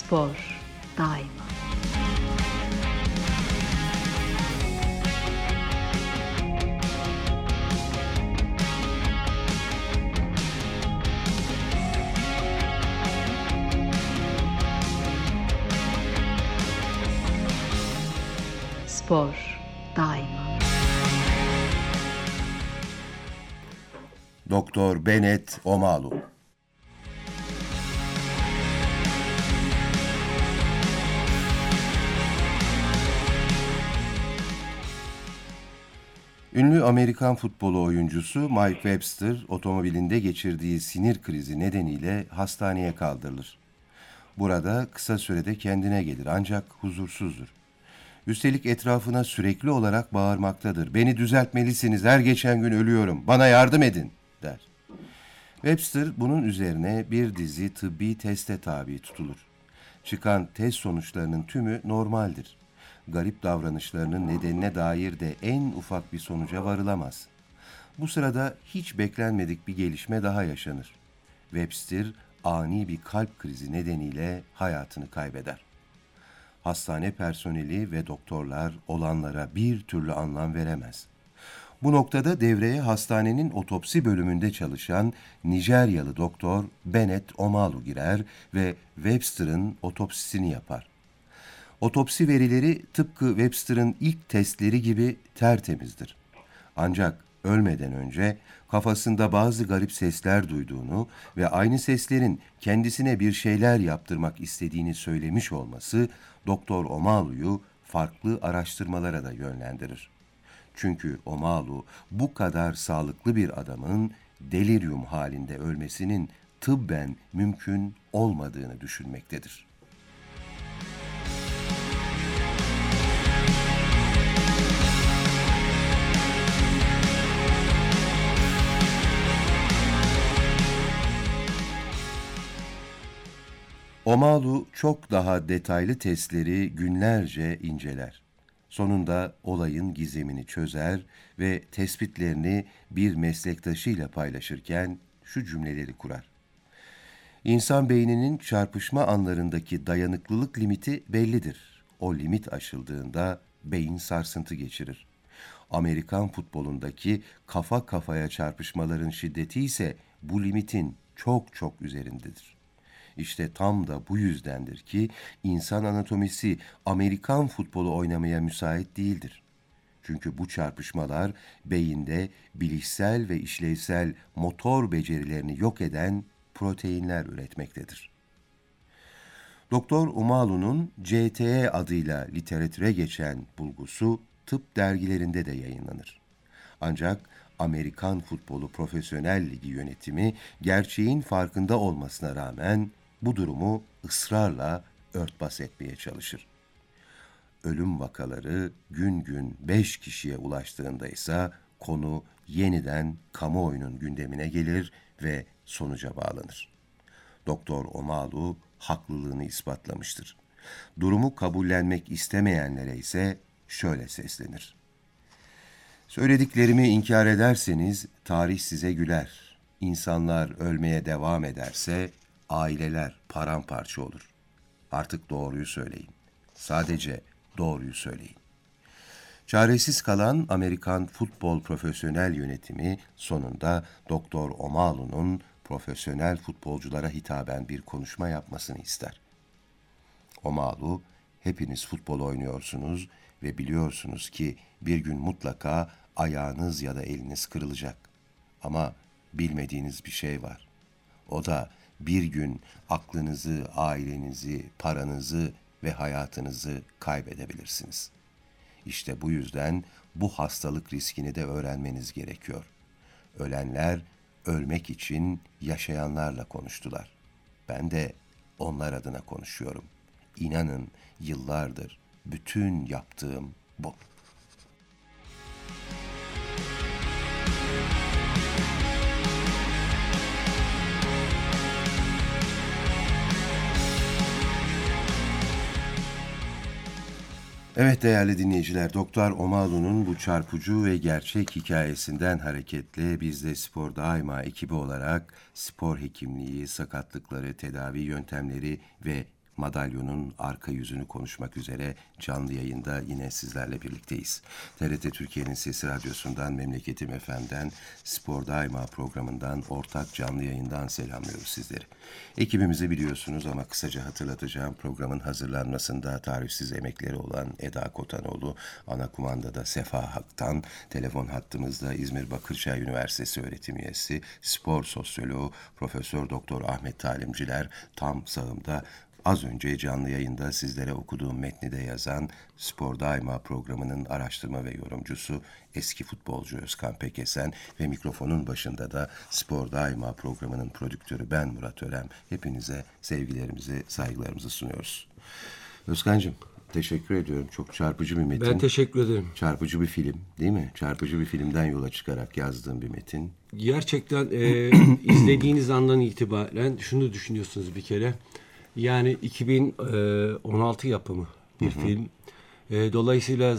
Spor daima. Spor daima. Doktor Bennett Omalu. Ünlü Amerikan futbolu oyuncusu Mike Webster, otomobilinde geçirdiği sinir krizi nedeniyle hastaneye kaldırılır. Burada kısa sürede kendine gelir ancak huzursuzdur. Üstelik etrafına sürekli olarak bağırmaktadır. "Beni düzeltmelisiniz, her geçen gün ölüyorum, bana yardım edin," der. Webster bunun üzerine bir dizi tıbbi teste tabi tutulur. Çıkan test sonuçlarının tümü normaldir. Garip davranışlarının nedenine dair de en ufak bir sonuca varılamaz. Bu sırada hiç beklenmedik bir gelişme daha yaşanır. Webster ani bir kalp krizi nedeniyle hayatını kaybeder. Hastane personeli ve doktorlar olanlara bir türlü anlam veremez. Bu noktada devreye hastanenin otopsi bölümünde çalışan Nijeryalı doktor Bennett Omalu girer ve Webster'ın otopsisini yapar. Otopsi verileri tıpkı Webster'ın ilk testleri gibi tertemizdir. Ancak ölmeden önce kafasında bazı garip sesler duyduğunu ve aynı seslerin kendisine bir şeyler yaptırmak istediğini söylemiş olması Doktor Omalu'yu farklı araştırmalara da yönlendirir. Çünkü Omalu bu kadar sağlıklı bir adamın delirium halinde ölmesinin tıbben mümkün olmadığını düşünmektedir. Omalu çok daha detaylı testleri günlerce inceler. Sonunda olayın gizemini çözer ve tespitlerini bir meslektaşıyla paylaşırken şu cümleleri kurar. İnsan beyninin çarpışma anlarındaki dayanıklılık limiti bellidir. O limit aşıldığında beyin sarsıntı geçirir. Amerikan futbolundaki kafa kafaya çarpışmaların şiddeti ise bu limitin çok çok üzerindedir. İşte tam da bu yüzdendir ki insan anatomisi Amerikan futbolu oynamaya müsait değildir. Çünkü bu çarpışmalar beyinde bilişsel ve işlevsel motor becerilerini yok eden proteinler üretmektedir. Doktor Omalu'nun CTE adıyla literatüre geçen bulgusu tıp dergilerinde de yayınlanır. Ancak Amerikan Futbolu Profesyonel Ligi yönetimi gerçeğin farkında olmasına rağmen bu durumu ısrarla örtbas etmeye çalışır. Ölüm vakaları gün gün 5 kişiye ulaştığında ise konu yeniden kamuoyunun gündemine gelir ve sonuca bağlanır. Doktor Omalu haklılığını ispatlamıştır. Durumu kabullenmek istemeyenlere ise şöyle seslenir. Söylediklerimi inkar ederseniz tarih size güler. İnsanlar ölmeye devam ederse aileler paramparça olur. Artık doğruyu söyleyin. Sadece doğruyu söyleyin. Çaresiz kalan Amerikan Futbol Profesyonel Yönetimi sonunda Doktor Omalu'nun profesyonel futbolculara hitaben bir konuşma yapmasını ister. Omalu, hepiniz futbol oynuyorsunuz ve biliyorsunuz ki bir gün mutlaka ayağınız ya da eliniz kırılacak. Ama bilmediğiniz bir şey var. O da bir gün aklınızı, ailenizi, paranızı ve hayatınızı kaybedebilirsiniz. İşte bu yüzden bu hastalık riskini de öğrenmeniz gerekiyor. Ölenler ölmek için yaşayanlarla konuştular. Ben de onlar adına konuşuyorum. İnanın yıllardır bütün yaptığım bu. Evet değerli dinleyiciler, Doktor Omalu'nun bu çarpıcı ve gerçek hikayesinden hareketle biz de Spor Daima ekibi olarak spor hekimliği, sakatlıkları, tedavi yöntemleri ve madalyonun arka yüzünü konuşmak üzere canlı yayında yine sizlerle birlikteyiz. TRT Türkiye'nin Sesi Radyosu'ndan, Memleketim FM'den, Spor Daima programından, ortak canlı yayından selamlıyoruz sizleri. Ekibimizi biliyorsunuz ama kısaca hatırlatacağım. Programın hazırlanmasında tarifsiz emekleri olan Eda Kotanoğlu, ana kumandada Sefa Hak'tan, telefon hattımızda İzmir Bakırçay Üniversitesi öğretim üyesi, spor sosyoloğu Profesör Doktor Ahmet Talimciler tam sağımda. Az önce canlı yayında sizlere okuduğum metni de yazan Spor Daima programının araştırma ve yorumcusu eski futbolcu Özkan Pekesen ve mikrofonun başında da Spor Daima programının prodüktörü ben Murat Örem. Hepinize sevgilerimizi, saygılarımızı sunuyoruz. Özkan'cığım teşekkür ediyorum. Çok çarpıcı bir metin. Ben teşekkür ederim. Çarpıcı bir film değil mi? Çarpıcı bir filmden yola çıkarak yazdığım bir metin. Gerçekten izlediğiniz andan itibaren şunu düşünüyorsunuz bir kere. Yani 2016 yapımı bir film. Dolayısıyla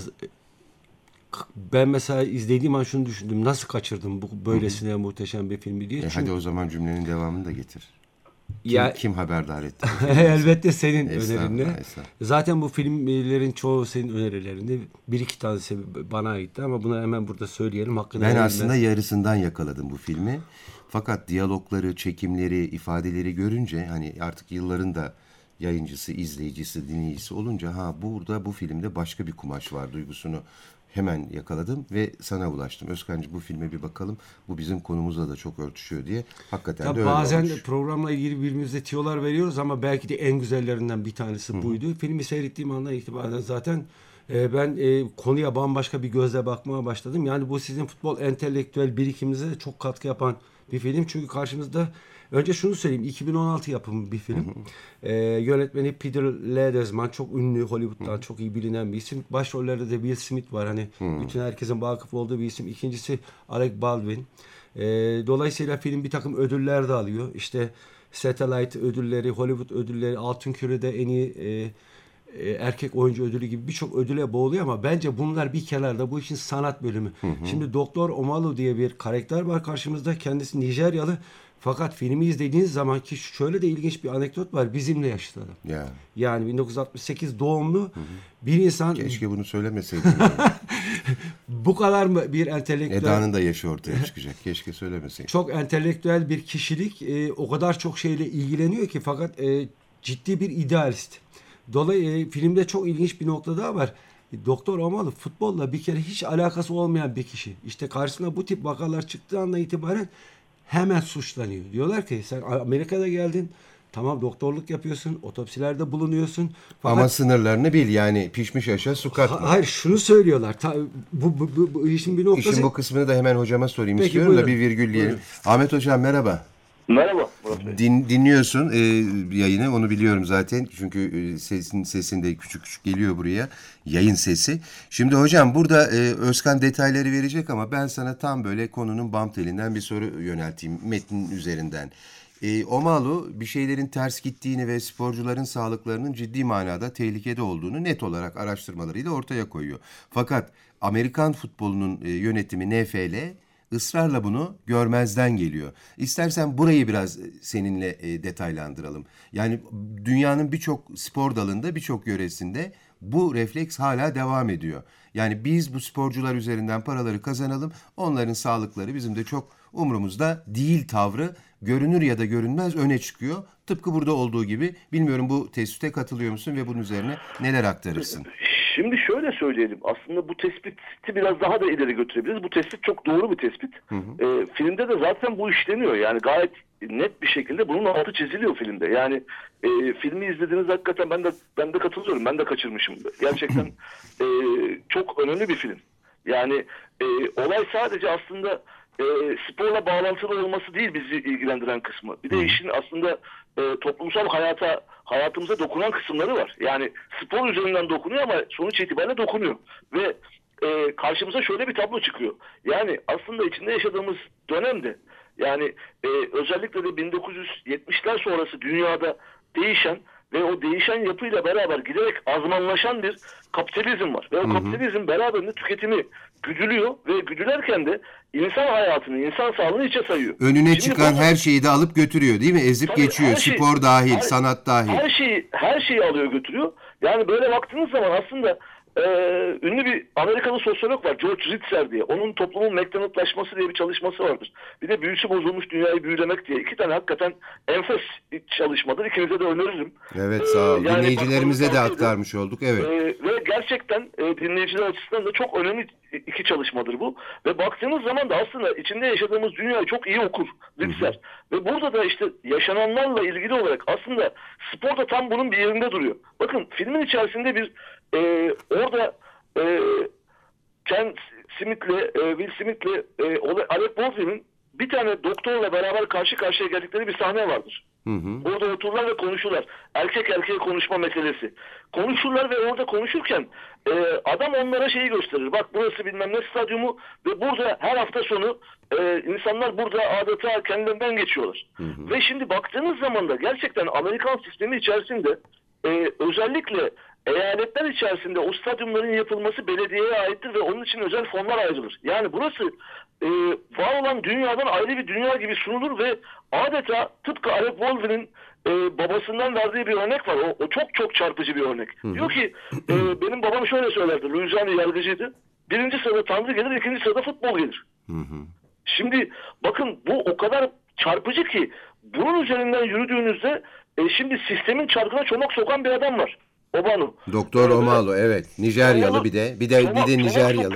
ben mesela izlediğim an şunu düşündüm. Nasıl kaçırdım bu böylesine muhteşem bir filmi diye. Çünkü, hadi o zaman cümlenin devamını da getir. Kim haberdar etti? Elbette senin önerinle. Zaten bu filmlerin çoğu senin önerilerinde. Bir iki tanesi bana aitti ama bunu hemen burada söyleyelim. Hakkını ben aslında yarısından yakaladım bu filmi. Fakat diyalogları, çekimleri, ifadeleri görünce hani artık yılların da yayıncısı, izleyicisi, dinleyicisi olunca burada bu filmde başka bir kumaş var duygusunu hemen yakaladım ve sana ulaştım. Özkan'cığım bu filme bir bakalım. Bu bizim konumuzla da çok örtüşüyor diye. Hakikaten tabii de öyle bazen olmuş. Programla ilgili birbirimize tiyolar veriyoruz ama belki de en güzellerinden bir tanesi buydu. Filmi seyrettiğim andan itibaren zaten ben konuya bambaşka bir gözle bakmaya başladım. Yani bu sizin futbol entelektüel birikiminize de çok katkı yapan bir film. Çünkü karşımızda önce şunu söyleyeyim. 2016 yapımı bir film. Yönetmeni Peter Ledesma. Çok ünlü. Hollywood'dan çok iyi bilinen bir isim. Başrollerde de Will Smith var. Hani bütün herkesin vakıf olduğu bir isim. İkincisi Alec Baldwin. Dolayısıyla film bir takım ödüller de alıyor. İşte Satellite ödülleri, Hollywood ödülleri, Altın Küre'de en iyi erkek oyuncu ödülü gibi birçok ödüle boğuluyor ama bence bunlar bir kenarda, bu işin sanat bölümü. Şimdi Doktor Omalu diye bir karakter var karşımızda. Kendisi Nijeryalı. Fakat filmi izlediğiniz zaman ki şöyle de ilginç bir anekdot var. Bizimle yaşıt adam. Yani 1968 doğumlu bir insan. Keşke bunu söylemeseydin. Bu kadar mı bir entelektüel? Eda'nın da yaşı ortaya çıkacak. Keşke söylemeseydin. Çok entelektüel bir kişilik. O kadar çok şeyle ilgileniyor ki fakat ciddi bir idealist. Dolayısıyla filmde çok ilginç bir nokta daha var. Doktor Omalu futbolla bir kere hiç alakası olmayan bir kişi. İşte karşısına bu tip vakalar çıktığı andan itibaren hemen suçlanıyor. Diyorlar ki sen Amerika'da geldin. Tamam doktorluk yapıyorsun. Otopsilerde bulunuyorsun. Fakat, ama sınırlarını bil yani pişmiş aşağı su katma. Hayır şunu söylüyorlar. Bu işin bir noktası. İşin bu kısmını da hemen hocama sorayım. Peki, istiyorum buyurun. da bir virgülleyelim. Ahmet Hocam merhaba. Merhaba. Dinliyorsun yayını, onu biliyorum zaten çünkü sesin de küçük küçük geliyor buraya, yayın sesi. Şimdi hocam burada Özkan detayları verecek ama ben sana tam böyle konunun bam telinden bir soru yönelteyim metnin üzerinden. Omalu bir şeylerin ters gittiğini ve sporcuların sağlıklarının ciddi manada tehlikede olduğunu net olarak araştırmalarıyla ortaya koyuyor. Fakat Amerikan futbolunun yönetimi NFL ısrarla bunu görmezden geliyor. İstersen burayı biraz seninle detaylandıralım. Yani dünyanın birçok spor dalında, birçok yöresinde bu refleks hala devam ediyor. Yani biz bu sporcular üzerinden paraları kazanalım, onların sağlıkları bizim de çok umurumuzda değil tavrı görünür ya da görünmez öne çıkıyor. Tıpkı burada olduğu gibi. Bilmiyorum bu tespite katılıyor musun ve bunun üzerine neler aktarırsın? Şimdi şöyle söyleyelim. Aslında bu tespiti biraz daha da ileri götürebiliriz. Bu tespit çok doğru bir tespit. Filmde de zaten bu işleniyor. Yani gayet net bir şekilde bunun altı çiziliyor filmde. Yani filmi izlediğiniz hakikaten ben de katılıyorum. Ben de kaçırmışım. Gerçekten çok önemli bir film. Yani olay sadece aslında sporla bağlantılı olması değil bizi ilgilendiren kısmı. Bir de işin aslında toplumsal hayatımıza dokunan kısımları var. Yani spor üzerinden dokunuyor ama sonuç itibariyle dokunuyor. Ve karşımıza şöyle bir tablo çıkıyor. Yani aslında içinde yaşadığımız dönemde yani özellikle de 1970'ler sonrası dünyada değişen ve o değişen yapıyla beraber giderek azmanlaşan bir kapitalizm var. Ve o kapitalizm beraberinde tüketimi güdülüyor ve güdülerken de insan hayatını, insan sağlığını içe sayıyor. Önüne Şimdi çıkan her şeyi de alıp götürüyor değil mi? Ezip tabii geçiyor. her şey- Spor dahil, her- sanat dahil. her şeyi alıyor götürüyor. Yani böyle baktığınız zaman aslında ünlü bir Amerikalı sosyolog var, George Ritzer diye. Onun toplumun McDonald'laşması diye bir çalışması vardır. Bir de büyüsü bozulmuş dünyayı büyülemek diye. 2 tane hakikaten enfes çalışmadır. İkinize de öneririm. Evet, sağ ol. Yani Dinleyicilerimize de bakmanızı aktarmış olduk. Evet. ve gerçekten dinleyiciler açısından da çok önemli 2 çalışmadır bu. Ve baktığınız zaman da aslında içinde yaşadığımız dünyayı çok iyi okur Ritzer. Ve burada da işte yaşananlarla ilgili olarak aslında spor da tam bunun bir yerinde duruyor. Bakın filmin içerisinde bir orada Ken Smith'le, Will Smith'le Alec Baldwin'in bir tane doktorla beraber karşı karşıya geldikleri bir sahne vardır. Orada otururlar ve konuşurlar. Erkek erkeğe konuşma meselesi. Konuşurlar ve orada konuşurken adam onlara şeyi gösterir. Bak burası bilmem ne stadyumu ve burada her hafta sonu insanlar burada adeta kendilerinden geçiyorlar. Ve şimdi baktığınız zaman da gerçekten Amerikan sistemi içerisinde özellikle eyaletler içerisinde o stadyumların yapılması belediyeye aittir ve onun için özel fonlar ayrılır. Yani burası var olan dünyadan ayrı bir dünya gibi sunulur ve adeta tıpkı Alec Baldwin'in babasından verdiği bir örnek var. O çok çok çarpıcı bir örnek. Diyor ki benim babam şöyle söylerdi. Louisiana yargıcıydı. 1. sırada Tanrı gelir, 2. sırada futbol gelir. Şimdi bakın bu o kadar çarpıcı ki bunun üzerinden yürüdüğünüzde şimdi sistemin çarkına çomak sokan bir adam var. Obano. Doktor Omalo, evet. Nijeryalı bir de Nijeryalı.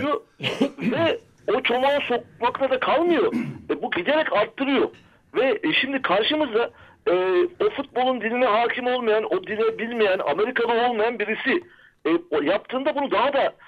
Ve o çomağı sokmakla da kalmıyor. Bu giderek arttırıyor. Ve şimdi karşımızda o futbolun diline hakim olmayan, o dile bilmeyen, Amerikalı olmayan birisi yaptığında bunu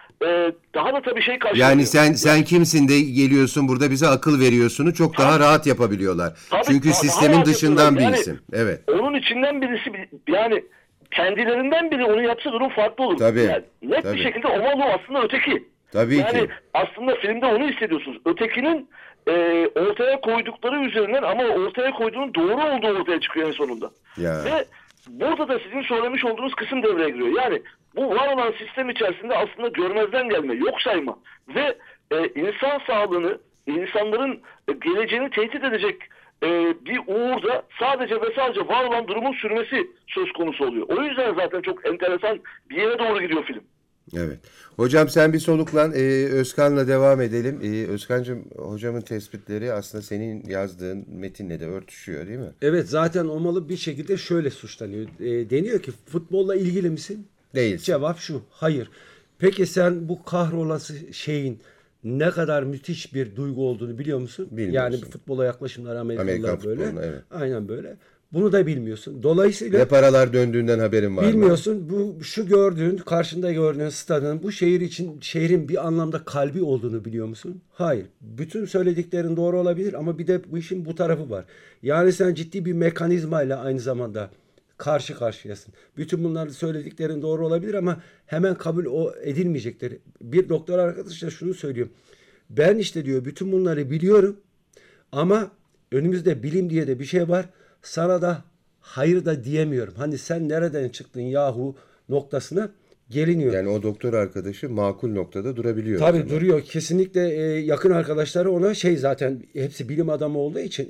daha da tabii şey karşılıyor. Yani sen kimsin de geliyorsun burada bize akıl veriyorsunu çok daha rahat yapabiliyorlar. Tabii, çünkü daha sistemin rahat dışından yapıyorlar. bir isim. Evet. Onun içinden birisi yani kendilerinden biri onu yapsa durum farklı olur. Tabii, Yani net tabii. bir şekilde Omalo aslında öteki. Tabii yani ki. aslında filmde onu hissediyorsunuz. Ötekinin ortaya koydukları üzerinden ama ortaya koyduğunun doğru olduğu ortaya çıkıyor en sonunda. Ya. Ve burada da sizin söylemiş olduğunuz kısım devreye giriyor. Yani bu var olan sistem içerisinde aslında görmezden gelme, yok sayma ve insan sağlığını, insanların geleceğini tehdit edecek bir uğurda sadece ve sadece var olan durumun sürmesi söz konusu oluyor. O yüzden zaten çok enteresan bir yere doğru gidiyor film. Evet. Hocam sen bir soluklan. Özkan'la devam edelim. Özkan'cığım, hocamın tespitleri aslında senin yazdığın metinle de örtüşüyor değil mi? Evet, zaten Omalı bir şekilde şöyle suçlanıyor. Deniyor ki futbolla ilgili misin? Değilsin. Cevap şu: hayır. Peki sen bu kahrolası şeyin ne kadar müthiş bir duygu olduğunu biliyor musun? Bilmiyorsun. Yani futbola yaklaşımları Amerikalılar böyle. futboluna, evet. Aynen böyle. Bunu da bilmiyorsun. Dolayısıyla Ne paralar döndüğünden haberin var mı? bilmiyorsun. Bu şu gördüğün, karşında gördüğün stadın bu şehir için şehrin bir anlamda kalbi olduğunu biliyor musun? Hayır. Bütün söylediklerin doğru olabilir ama bir de bu işin bu tarafı var. Yani sen ciddi bir mekanizmayla aynı zamanda karşı karşıyasın. Bütün bunları söylediklerin doğru olabilir ama hemen kabul edilmeyecektir. Bir doktor arkadaş da şunu söylüyor. Ben işte diyor bütün bunları biliyorum ama önümüzde bilim diye de bir şey var. Sana da hayır da diyemiyorum. Hani sen nereden çıktın yahu noktasına geliniyor. Yani o doktor arkadaşı makul noktada durabiliyor. Tabii duruyor. Kesinlikle yakın arkadaşları ona zaten hepsi bilim adamı olduğu için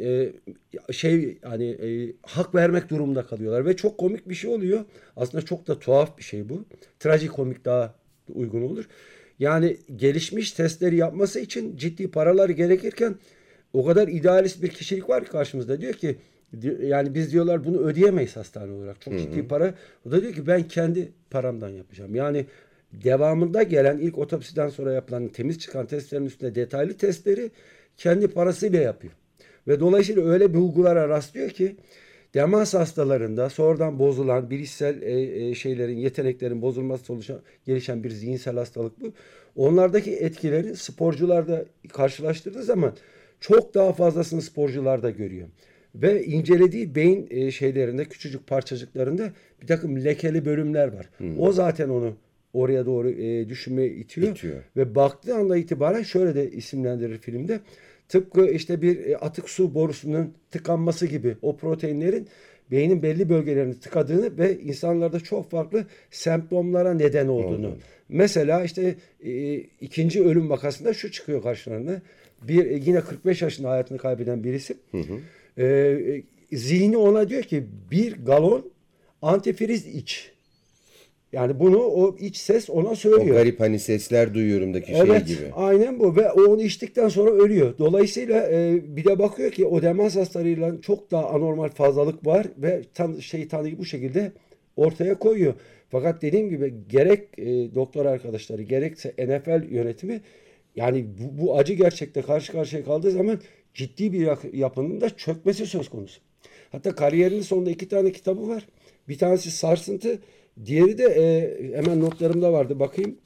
hak vermek durumunda kalıyorlar ve çok komik bir şey oluyor. Aslında çok da tuhaf bir şey bu. Trajikomik daha uygun olur. Yani gelişmiş testleri yapması için ciddi paralar gerekirken o kadar idealist bir kişilik var ki karşımızda, diyor ki yani biz diyorlar bunu ödeyemeyiz hastane olarak. Çok ciddi para. O da diyor ki ben kendi paramdan yapacağım. Yani devamında gelen ilk otopsiden sonra yapılan temiz çıkan testlerin üstünde detaylı testleri kendi parasıyla yapıyor. Ve dolayısıyla öyle bulgulara rastlıyor ki demans hastalarında sonradan bozulan bilişsel şeylerin, yeteneklerin bozulması sonucu gelişen bir zihinsel hastalık bu. Onlardaki etkileri sporcularda karşılaştırdığı zaman çok daha fazlasını sporcularda görüyor. Ve incelediği beyin şeylerinde, küçücük parçacıklarında bir takım lekeli bölümler var. O zaten onu oraya doğru düşünmeye itiyor. Ve baktığı anda itibaren şöyle de isimlendirir filmde. Tıpkı işte bir atık su borusunun tıkanması gibi o proteinlerin beynin belli bölgelerini tıkadığını ve insanlarda çok farklı semptomlara neden olduğunu. Mesela işte ikinci ölüm vakasında şu çıkıyor karşılarına. Yine 45 yaşında hayatını kaybeden birisi. Zihni ona diyor ki 1 galon antifriz iç. Yani bunu o iç ses ona O söylüyor. garip hani sesler duyuyorumdaki Evet, şey gibi. aynen bu ve o onu içtikten sonra ölüyor. Dolayısıyla bir de bakıyor ki o demans hastalarıyla çok daha anormal fazlalık var ve tanıyı bu şekilde ortaya koyuyor. Fakat dediğim gibi gerek doktor arkadaşları gerekse NFL yönetimi yani bu acı gerçekle karşı karşıya kaldığı zaman ciddi bir yapının da çökmesi söz konusu. Hatta kariyerinin sonunda 2 tane kitabı var. Bir tanesi Sarsıntı, diğeri de hemen notlarımda vardı bakayım.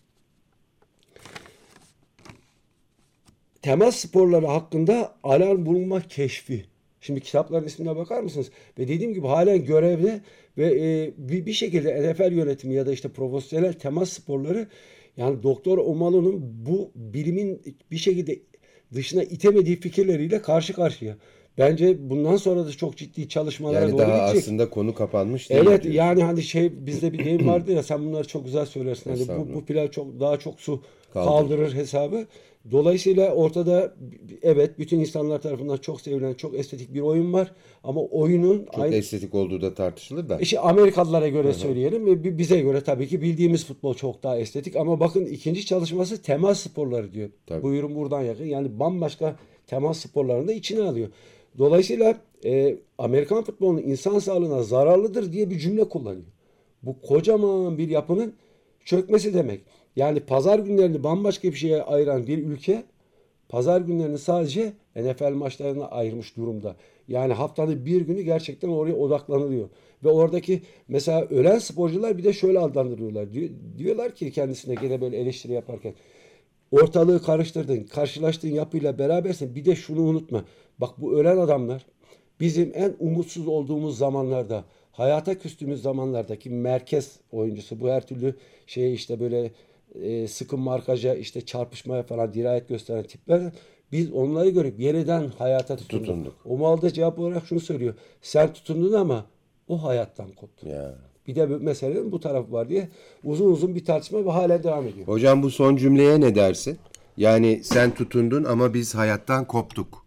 Temas sporları hakkında alarm bulunma keşfi. Şimdi kitapların ismine bakar mısınız? Ve dediğim gibi halen görevde ve bir şekilde NFL yönetimi ya da işte profesyonel temas sporları yani Doktor Omalu'nun bu bilimin bir şekilde dışına itemediği fikirleriyle karşı karşıya. Bence bundan sonra da çok ciddi çalışmalara Yani doğru daha gidecek. aslında konu kapanmış değil Evet diyorsun. yani hani bizde bir deyim vardı ya sen bunları çok güzel söylersin. Hani bu pilav daha çok su kaldırır hesabı. Dolayısıyla ortada evet bütün insanlar tarafından çok sevilen çok estetik bir oyun var ama oyunun Çok estetik olduğu da tartışılır da. İşte Amerikalılara göre söyleyelim ve bize göre tabii ki bildiğimiz futbol çok daha estetik ama bakın ikinci çalışması temas sporları diyor. Tabii. Bu ürün buradan yakın yani bambaşka temas sporlarını da içine alıyor. Dolayısıyla Amerikan futbolunun insan sağlığına zararlıdır diye bir cümle kullanıyor. Bu kocaman bir yapının çökmesi demek. Yani pazar günlerini bambaşka bir şeye ayıran bir ülke pazar günlerini sadece NFL maçlarına ayırmış durumda. Yani haftanın bir günü gerçekten oraya odaklanılıyor. Ve oradaki mesela ölen sporcular bir de şöyle adlandırıyorlar. Diyorlar ki kendisine gene böyle eleştiri yaparken ortalığı karıştırdın, karşılaştığın yapıyla berabersin. Bir de şunu unutma. Bak bu ölen adamlar bizim en umutsuz olduğumuz zamanlarda, hayata küstüğümüz zamanlardaki merkez oyuncusu. Bu her türlü işte böyle sıkı markaja, işte çarpışmaya falan dirayet gösteren tipler. Biz onları görüp yeniden hayata tutunduk. O malda cevap olarak şunu söylüyor. Sen tutundun ama o hayattan koptu. Ya. Bir de meselenin bu tarafı var diye uzun uzun bir tartışma ve hala devam ediyor. Hocam bu son cümleye ne dersin? Yani sen tutundun ama biz hayattan koptuk.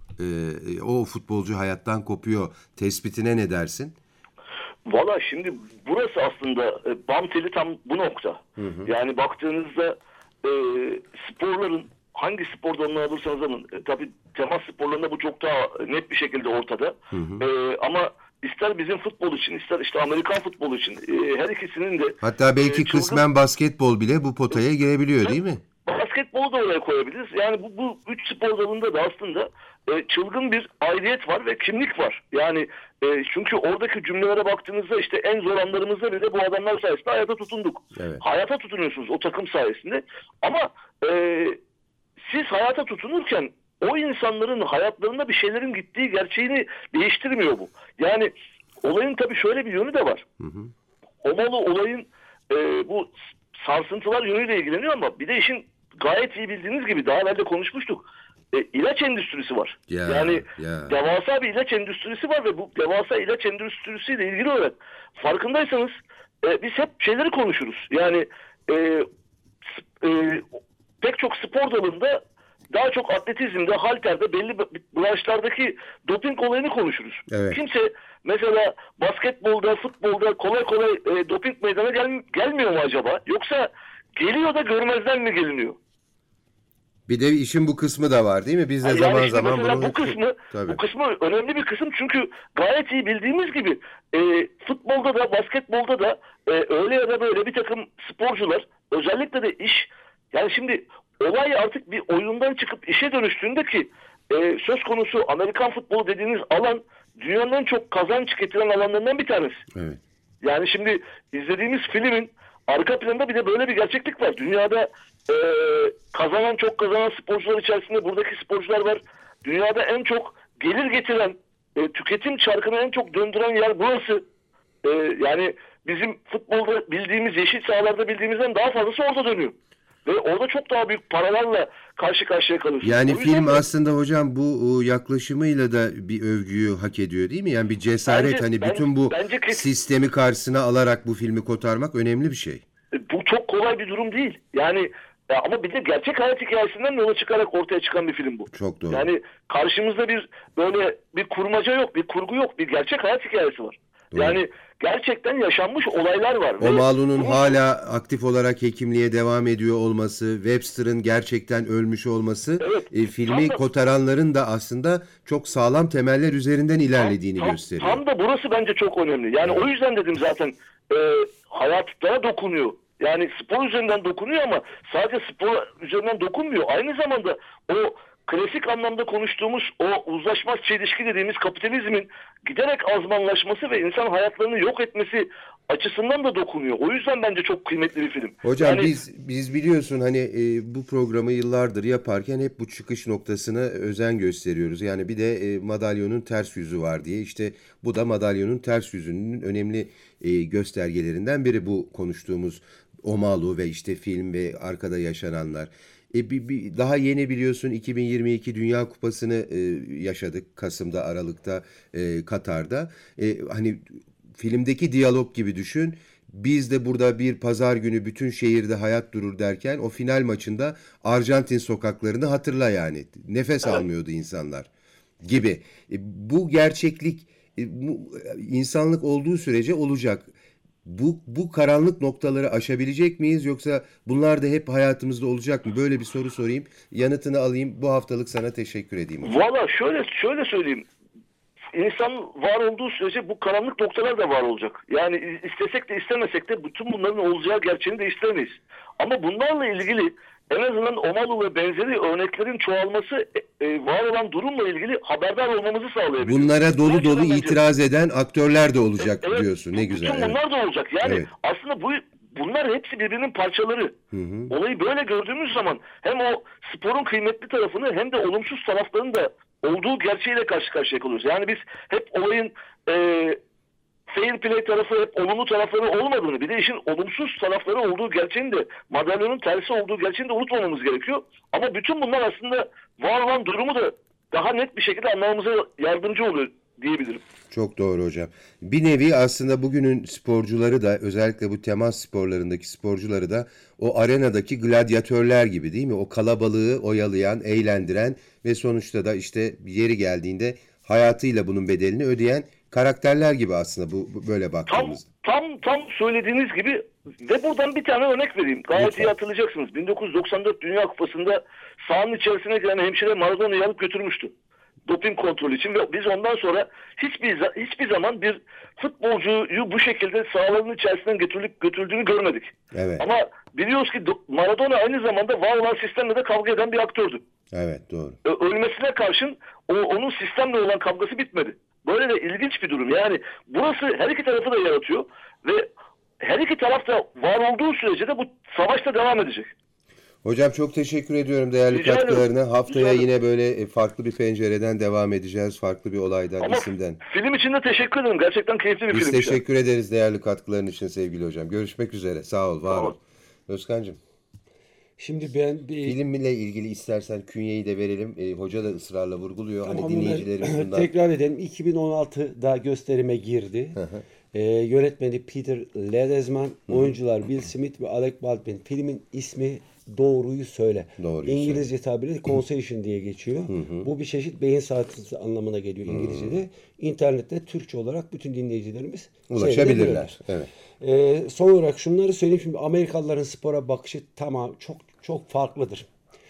O futbolcu hayattan kopuyor tespitine ne dersin? Valla şimdi burası aslında bam teli tam bu nokta. Yani baktığınızda sporların hangi spor dalını alırsanız alın. Tabii temas sporlarında bu çok daha net bir şekilde ortada. Ama ister bizim futbol için ister işte Amerikan futbolu için her ikisinin de hatta belki kısmen basketbol bile bu potaya girebiliyor değil mi? Basketbolu da oraya koyabiliriz. Yani bu üç spor dalında da aslında çılgın bir aidiyet var ve kimlik var. Yani çünkü oradaki cümlelere baktığınızda işte en zor anlarımızda bile bu adamlar sayesinde hayata tutunduk. Evet. Hayata tutunuyorsunuz o takım sayesinde. Ama siz hayata tutunurken o insanların hayatlarında bir şeylerin gittiği gerçeğini değiştirmiyor bu. Yani olayın tabii şöyle bir yönü de var. Omalı olayın bu sarsıntılar yönüyle ilgileniyor ama bir de işin gayet iyi bildiğiniz gibi daha evvel de konuşmuştuk. İlaç endüstrisi var. Devasa bir ilaç endüstrisi var ve bu devasa ilaç endüstrisiyle ilgili olarak farkındaysanız biz hep şeyleri konuşuruz. Yani pek çok spor dalında daha çok atletizmde, halterde belli branşlardaki doping olayını konuşuruz. Evet. Kimse mesela basketbolda, futbolda kolay kolay doping meydana gelmiyor mu acaba? Yoksa geliyor da görmezden mi geliniyor? Bir de işin bu kısmı da var değil mi? Biz de Yani zaman işte zaman mesela bunu... bu kısmı önemli bir kısım çünkü gayet iyi bildiğimiz gibi futbolda da basketbolda da öyle ya da böyle bir takım sporcular özellikle de yani şimdi olay artık bir oyundan çıkıp işe dönüştüğünde ki söz konusu Amerikan futbolu dediğiniz alan dünyanın en çok kazanç getiren alanlarından bir tanesi. Evet. Yani şimdi izlediğimiz filmin arka planında bir de böyle bir gerçeklik var. Dünyada çok kazanan sporcular içerisinde buradaki sporcular var. Dünyada en çok gelir getiren, tüketim çarkını en çok döndüren yer burası. Yani bizim futbolda bildiğimiz, yeşil sahalarda bildiğimizden daha fazlası orada dönüyor. Ve orada çok daha büyük paralarla karşı karşıya kalıyorsunuz. Yani O yüzden film de aslında hocam bu yaklaşımıyla da bir övgüyü hak ediyor değil mi? Yani bir cesaret, hani bütün bu bence sistemi karşısına alarak bu filmi kotarmak önemli bir şey. bu çok kolay bir durum değil. Yani ama bir de gerçek hayat hikayesinden yola çıkarak ortaya çıkan bir film bu. Çok doğru. Yani karşımızda böyle bir kurmaca yok, bir kurgu yok, bir gerçek hayat hikayesi var. Doğru. Yani gerçekten yaşanmış olaylar var. Omalu'nun hala aktif olarak hekimliğe devam ediyor olması, Webster'ın gerçekten ölmüş olması, Evet, filmi kotaranların da aslında çok sağlam temeller üzerinden ilerlediğini gösteriyor. Tam da burası bence çok önemli. Yani o yüzden dedim zaten hayatlara dokunuyor. Yani spor üzerinden dokunuyor ama sadece spor üzerinden dokunmuyor. Aynı zamanda o klasik anlamda konuştuğumuz o uzlaşmaz çelişki dediğimiz kapitalizmin giderek azmanlaşması ve insan hayatlarını yok etmesi açısından da dokunuyor. O yüzden bence çok kıymetli bir film. Hocam Yani, biz biliyorsun hani bu programı yıllardır yaparken hep bu çıkış noktasına özen gösteriyoruz. Yani bir de madalyonun ters yüzü var diye. İşte bu da madalyonun ters yüzünün önemli göstergelerinden biri, bu konuştuğumuz Omalu ve işte film ve arkada yaşananlar. Daha yeni biliyorsun 2022 Dünya Kupası'nı yaşadık Kasım'da, Aralık'ta Katar'da. Hani filmdeki diyalog gibi düşün. Biz de burada bir pazar günü bütün şehirde hayat durur derken o final maçında Arjantin sokaklarını hatırla yani. Nefes almıyordu insanlar gibi. Bu gerçeklik insanlık olduğu sürece olacak. Bu karanlık noktaları aşabilecek miyiz, yoksa bunlar da hep hayatımızda olacak mı? Böyle bir soru sorayım. Yanıtını alayım. Bu haftalık sana teşekkür edeyim hocam. valla şöyle söyleyeyim. İnsan var olduğu sürece bu karanlık noktalar da var olacak. Yani istesek de istemesek de bütün bunların olacağı gerçeğini değiştiremeyiz. Ama bunlarla ilgili en azından Omalu ve benzeri örneklerin çoğalması var olan durumla ilgili haberdar olmamızı sağlayabilir. Bunlara dolu Gerçekten dolu bence- itiraz eden aktörler de olacak Evet, diyorsun. Ne güzel. Bütün bunlar da olacak. Yani Evet. aslında bunlar hepsi birbirinin parçaları. Olayı böyle gördüğümüz zaman hem o sporun kıymetli tarafını hem de olumsuz taraflarını da olduğu gerçeğiyle karşı karşıya kalıyoruz. Yani biz hep olayın fair play tarafı, hep olumlu tarafları olmadığını, bir de işin olumsuz tarafları olduğu gerçeğini de, madalyonun tersi olduğu gerçeğini de unutmamamız gerekiyor. Ama bütün bunlar aslında var olan durumu da daha net bir şekilde anlamamıza yardımcı oluyor diyebilirim. Çok doğru hocam. Bir nevi aslında bugünün sporcuları da, özellikle bu temas sporlarındaki sporcuları da o arenadaki gladyatörler gibi değil mi? O kalabalığı oyalayan, eğlendiren ve sonuçta da işte yeri geldiğinde hayatıyla bunun bedelini ödeyen karakterler gibi aslında bu böyle baktığımızda. Tam söylediğiniz gibi ve buradan bir tane örnek vereyim. Gayet Lütfen. iyi hatırlayacaksınız. 1994 Dünya Kupası'nda sahanın içerisine giren hemşire Maradona'yı alıp götürmüştü. Doping kontrolü için ve biz ondan sonra hiçbir zaman bir futbolcuyu bu şekilde sahaların içerisinden götürüldüğünü görmedik. Evet. Ama biliyoruz ki Maradona aynı zamanda var olan sistemle de kavga eden bir aktördü. Evet, doğru. Ölmesine karşın onun sistemle olan kavgası bitmedi. Böyle de ilginç bir durum. Yani burası her iki tarafı da yaratıyor ve her iki taraf da var olduğu sürece de bu savaş da devam edecek. Hocam çok teşekkür ediyorum değerli Rica ederim. katkılarına. Haftaya Rica ederim. yine böyle farklı bir pencereden devam edeceğiz. Farklı bir olaydan, Ama isimden. film için de teşekkür ederim. Gerçekten keyifli bir Biz film. teşekkür ederiz değerli katkıların için sevgili hocam. Görüşmek üzere. Sağ ol, var Sağ ol. ol. Özkan'cığım, Şimdi ben bir filmle ilgili istersen künyeyi de verelim. Hoca da ısrarla vurguluyor. Hani Tamam, dinleyicilerimiz bundan... tekrar edelim. 2016'da gösterime girdi. Yönetmeni Peter Ledesma, oyuncular Will Smith ve Alec Baldwin. Filmin ismi Doğruyu Söyle. Doğruyu İngilizce tabiriyle Concession diye geçiyor. Bu bir çeşit beyin sarsıntısı anlamına geliyor İngilizce'de. İnternette Türkçe olarak bütün dinleyicilerimiz Ulaşabilirler. Evet. son olarak şunları söyleyeyim. Şimdi Amerikalıların spora bakışı tamam çok farklıdır.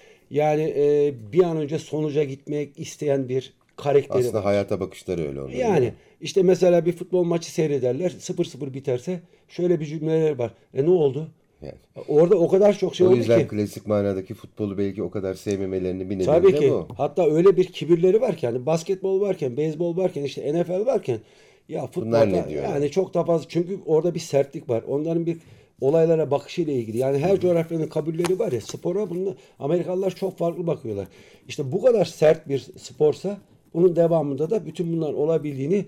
Yani bir an önce sonuca gitmek isteyen bir karakteri Aslında var. hayata bakışları öyle oluyor. Yani işte mesela bir futbol maçı seyrederler. 0-0 biterse şöyle bir cümleler var. Ne oldu? Yani. Orada o kadar çok şey O oldu yüzden ki. klasik manadaki futbolu belki o kadar sevmemelerinin bir nedeni Tabii de ki. bu. Hatta öyle bir kibirleri var ki, hani basketbol varken, beyzbol varken, işte NFL varken ya Bunlar futbolda ne diyor yani çok daha fazla, çünkü orada bir sertlik var. Onların bir olaylara bakışıyla ilgili. Yani her coğrafyanın kabulleri var ya, spora bunu Amerikalılar çok farklı bakıyorlar. İşte bu kadar sert bir sporsa bunun devamında da bütün bunlar olabildiğini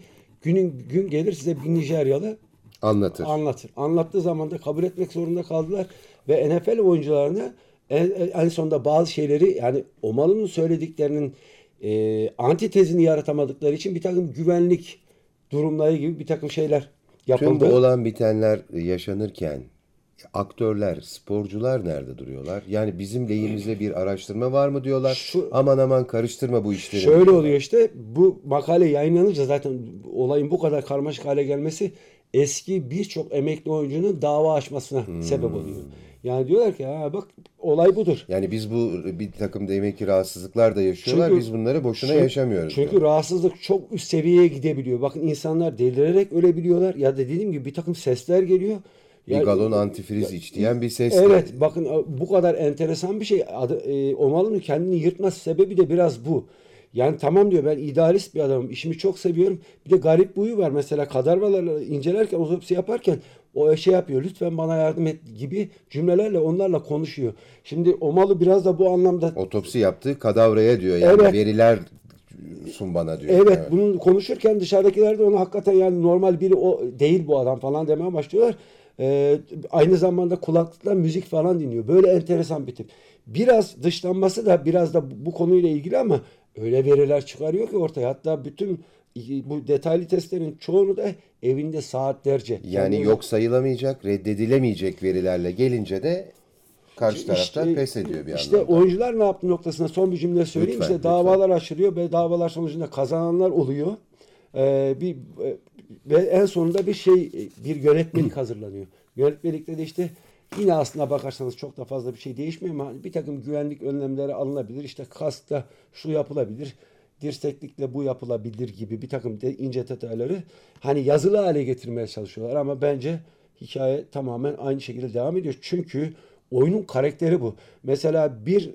gün gelir size bir Nijeryalı Anlatır. anlatır. Anlattığı zaman da kabul etmek zorunda kaldılar ve NFL oyuncularına en sonunda bazı şeyleri, yani Omalı'nın söylediklerinin antitezini yaratamadıkları için bir takım güvenlik durumları gibi bir takım şeyler Tüm bu yapıldı. olan bitenler yaşanırken aktörler, sporcular nerede duruyorlar? Yani bizim lehimize bir araştırma var mı diyorlar. Aman aman karıştırma bu işleri. Şöyle oluyor işte, bu makale yayınlanınca zaten olayın bu kadar karmaşık hale gelmesi eski birçok emekli oyuncunun dava açmasına sebep oluyor. Yani diyorlar ki ha bak, olay budur. Yani biz bu bir takım demek ki rahatsızlıklar da yaşıyorlar. Çünkü- Biz bunları boşuna Çünkü- yaşamıyoruz. Çünkü diyor. rahatsızlık çok üst seviyeye gidebiliyor. Bakın, insanlar delirerek ölebiliyorlar. Ya da dediğim gibi bir takım sesler geliyor. Bir galon antifriz iç diyen bir ses. Evet, bakın bu kadar enteresan bir şey. Omalı'nın kendini yırtması sebebi de biraz bu. Yani tamam diyor, ben idealist bir adamım, işimi çok seviyorum. Bir de garip bir huyu var. Mesela kadavraları incelerken, otopsi yaparken o şey yapıyor. Lütfen bana yardım et gibi cümlelerle onlarla konuşuyor. Şimdi Omalı biraz da bu anlamda, Otopsi yaptığı kadavraya diyor. Yani Evet. veriler sun bana diyor. evet, bunu konuşurken dışarıdakiler de onu hakikaten yani normal biri o değil bu adam falan demeye başlıyorlar. Aynı zamanda kulaklıkla müzik falan dinliyor. Böyle enteresan bir tip. Biraz dışlanması da biraz da bu konuyla ilgili, ama öyle veriler çıkarıyor ki ortaya. Hatta bütün bu detaylı testlerin çoğunu da evinde saatlerce. Yani Kendi- yok sayılamayacak, reddedilemeyecek verilerle gelince de karşı tarafta İşte- pes ediyor bir İşte anlamda. oyuncular ne yaptı noktasına son bir cümle söyleyeyim. Lütfen, İşte davalar açılıyor ve davalar sonucunda kazananlar oluyor. Ve en sonunda bir yönetmelik hazırlanıyor. Yönetmelikte de işte yine aslına bakarsanız çok da fazla bir şey değişmiyor, ama bir takım güvenlik önlemleri alınabilir. İşte kaskta şu yapılabilir, dirseklikle bu yapılabilir gibi bir takım ince detayları hani yazılı hale getirmeye çalışıyorlar, ama bence hikaye tamamen aynı şekilde devam ediyor. Çünkü oyunun karakteri bu. Mesela bir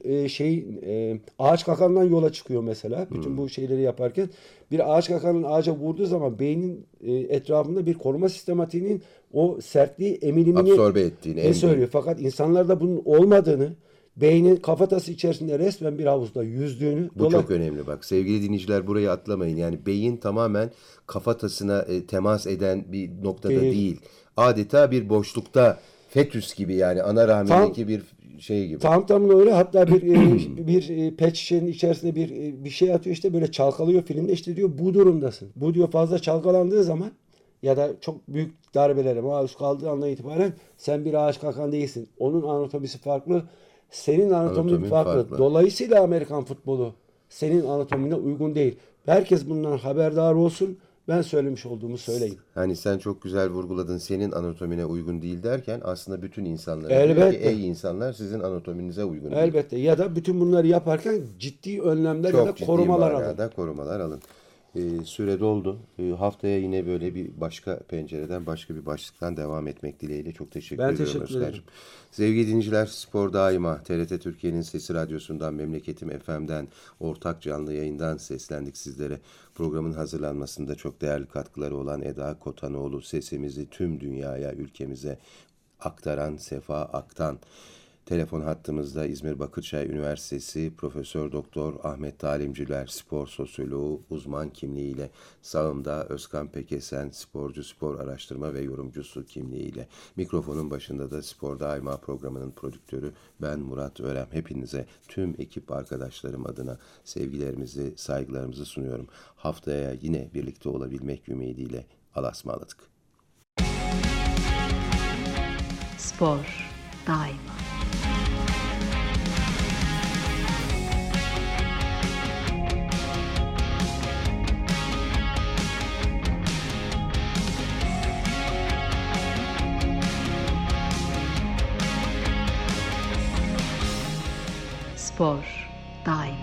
ağaç kakandan yola çıkıyor mesela. Bütün bu şeyleri yaparken bir ağaç kakanın ağaca vurduğu zaman beynin etrafında bir koruma sistematiğinin o sertliği emilimini Absorbe ettiğini. söylüyor. Fakat insanlarda bunun olmadığını, beynin kafatası içerisinde resmen bir havuzda yüzdüğünü. Bu çok önemli bak. Sevgili dinleyiciler, burayı atlamayın. Yani beyin tamamen kafatasına temas eden bir noktada değil. Adeta bir boşlukta, fetüs gibi, yani ana rahmindeki bir şey gibi. Tam öyle. Hatta bir pet şişenin içerisinde bir şey atıyor, işte böyle çalkalıyor filmde, işte diyor bu durumdasın. Bu diyor fazla çalkalandığı zaman ya da çok büyük darbelere maruz kaldığı andan itibaren sen bir ağaç kakan değilsin. Onun anatomisi farklı. Senin anatomin Anatomin farklı. farklı. Dolayısıyla Amerikan futbolu senin anatomine uygun değil. Herkes bundan haberdar olsun. Ben söylemiş olduğumu söyleyeyim. Hani sen çok güzel vurguladın, senin anatomine uygun değil derken aslında bütün insanlara diyor Elbette. ki ey insanlar, sizin anatominize uygun değil. Elbette. Ya da bütün bunları yaparken ciddi önlemler ya da Çok ciddi korumalar alın. manada korumalar alın. Süre doldu. Haftaya yine böyle bir başka pencereden, başka bir başlıktan devam etmek dileğiyle. Çok teşekkür Ben ediyorum teşekkür ederim. Özkan'cığım. Sevgili dinleyiciler, Spor Daima TRT Türkiye'nin Sesi Radyosu'ndan, Memleketim FM'den, ortak canlı yayından seslendik sizlere. Programın hazırlanmasında çok değerli katkıları olan Eda Kotanoğlu, sesimizi tüm dünyaya, ülkemize aktaran Sefa Aktan. Telefon hattımızda İzmir Bakırçay Üniversitesi Profesör Doktor Ahmet Talimciler, spor sosyoloğu, uzman kimliğiyle, sağımda Özkan Pekesen, sporcu, spor araştırma ve yorumcusu kimliğiyle. Mikrofonun başında da Spor Daima programının prodüktörü ben Murat Örem. Hepinize, tüm ekip arkadaşlarım adına sevgilerimizi, saygılarımızı sunuyorum. Haftaya yine birlikte olabilmek ümidiyle alasmaladık. Spor daima. Spor daima.